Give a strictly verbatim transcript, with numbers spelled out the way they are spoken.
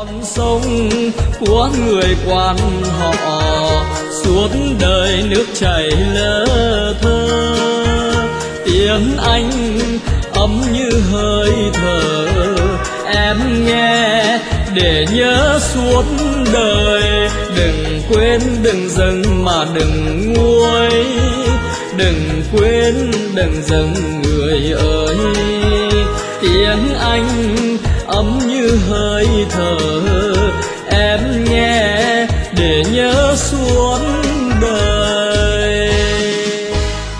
con sông của người quan họ, suốt đời nước chảy lơ thơ. Tiếng anh ấm như hơi thở, em nghe để nhớ suốt đời. Đừng quên, đừng dừng mà đừng nguôi, đừng quên, đừng dừng người ơi. Tiếng anh ấm như hơi thở,